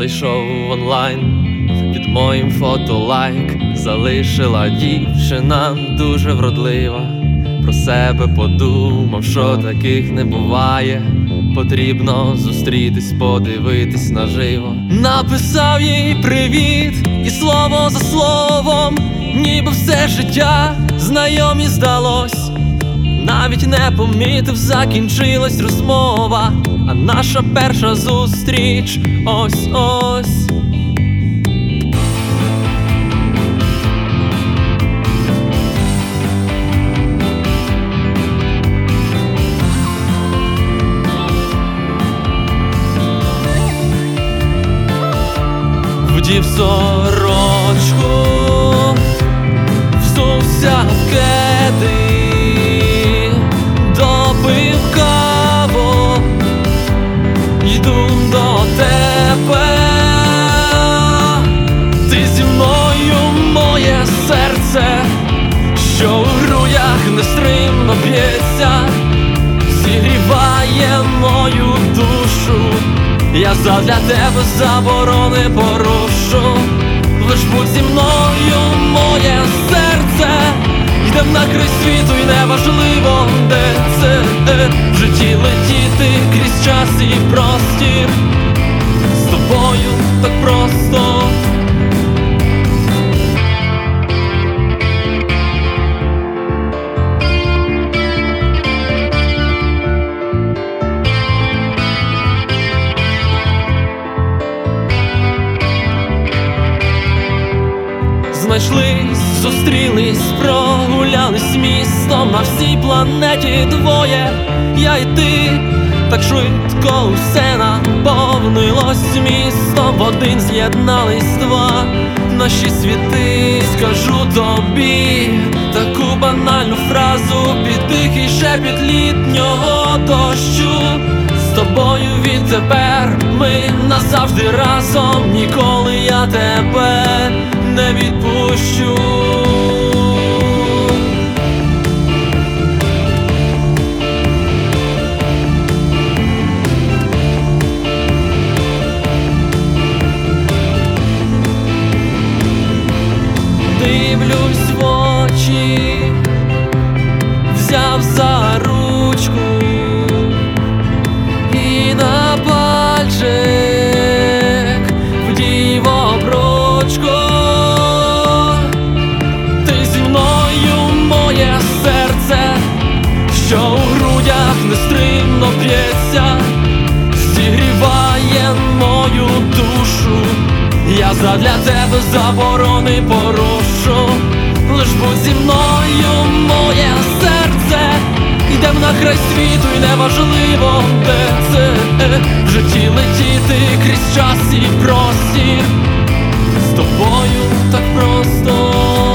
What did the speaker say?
зайшов в онлайн, під моїм фото лайк залишила дівчина дуже вродлива. Про себе подумав, що таких не буває. Потрібно зустрітись, подивитись наживо. Написав їй привіт, і слово за словом, ніби все життя знайомі здалось. Навіть не помітив, закінчилась розмова, а наша перша зустріч ось-ось. Вдів сорочку, взувся в кеди, допив каву, йду до тебе. Ти зі мною, моє серце, що у грудях нестримно б'ється, зігріває мою душу. Я задля тебе заборони порушу. Лиш будь зі мною, моє серце, йдем на край світу, і неважливо, де це. В житті летіти крізь час і простір, з тобою так просто. Знайшлись, зустрілись, прогулялись містом. На всій планеті двоє, я і ти. Так швидко усе наповнилось містом. В один з'єднались два наші світи. Скажу тобі таку банальну фразу під тихий шепіт літнього дощу. З тобою відтепер ми назавжди разом. Ніколи я тебе не відпущу. Дивлюсь в очі, взяв за ручку, і на пальчик вдів обручку. Ти зі мною, моє серце, що у грудях нестримно б'ється, зігріває мою душу. Я задля тебе заборони порушу. Лиш будь зі мною, моє серце, йдем на край світу, і неважливо, де це. В житті летіти крізь час і простір, з тобою так просто.